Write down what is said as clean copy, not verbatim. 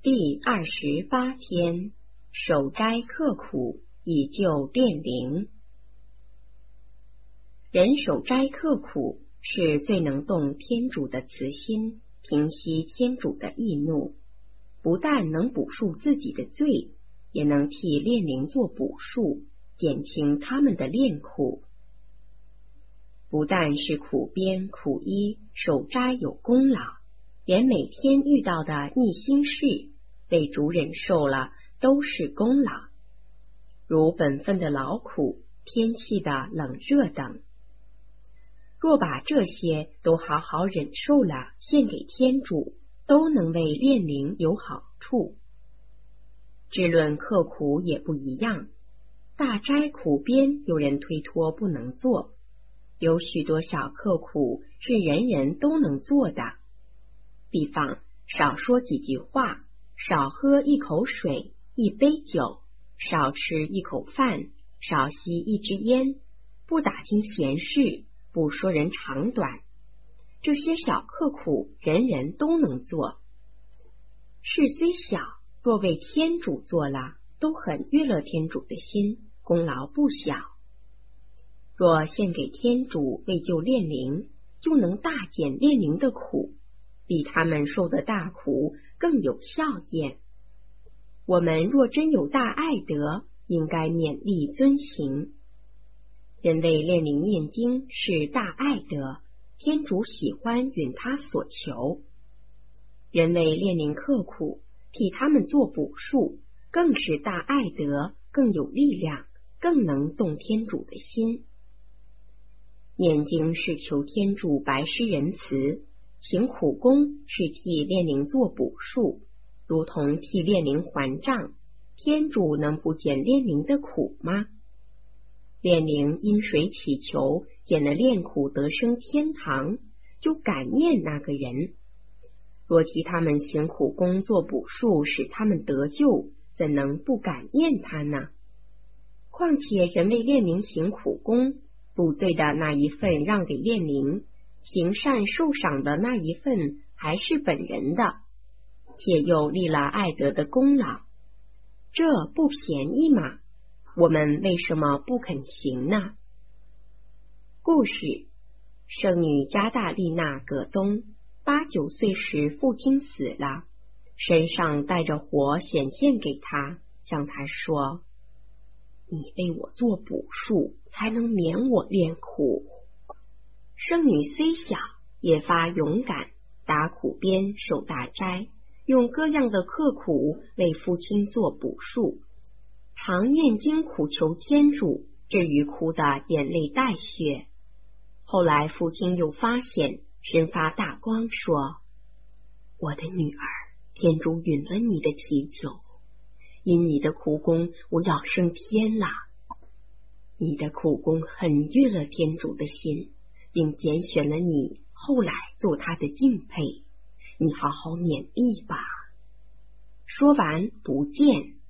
第28天，守斋刻苦，以救炼灵。人守斋刻苦，是最能动天主的慈心，平息天主的易怒，不但能补赎自己的罪，也能替炼灵做补赎，减轻他们的炼苦。不但是苦边苦医守斋有功劳，连每天遇到的逆心事被主忍受了都是功劳，如本分的劳苦、天气的冷热等。若把这些都好好忍受了，献给天主，都能为炼灵有好处。至论刻苦也不一样，大斋苦边有人推脱不能做，有许多小刻苦是人人都能做的，比方少说几句话，少喝一口水、一杯酒，少吃一口饭，少吸一支烟，不打听闲事，不说人长短，这些小刻苦人人都能做。事虽小，若为天主做了，都很悦乐天主的心，功劳不小。若献给天主为救炼灵，就能大减炼灵的苦，比他们受的大苦更有效验。我们若真有大爱德，应该勉励遵行。人为炼灵念经是大爱德，天主喜欢允他所求。人为炼灵刻苦，替他们做补赎，更是大爱德，更有力量，更能动天主的心。念经是求天主白施仁慈，行苦功是替炼灵做补赎，如同替炼灵还账，天主能不减炼灵的苦吗？炼灵因谁祈求，减了炼苦得生天堂，就感念那个人。若替他们行苦功做补赎，使他们得救，怎能不感念他呢？况且人为炼灵行苦功，补罪的那一份让给炼灵，行善受赏的那一份还是本人的，且又立了爱德的功劳，这不便宜吗？我们为什么不肯行呢？故事：圣女加大利娜·葛东8、9岁时父亲死了，身上带着火显现给他，向他说：你为我做补赎，才能免我炼苦。圣女虽小，也发勇敢，打苦边守大斋，用各样的刻苦为父亲做补赎，常念经苦求天主，至于哭得眼泪带血。后来父亲又发现，身发大光，说：我的女儿，天主允了你的祈求，因你的苦功，我要升天了。你的苦功很悦了天主的心，并拣选了你，后来做他的敬佩，你好好勉励吧。说完不见。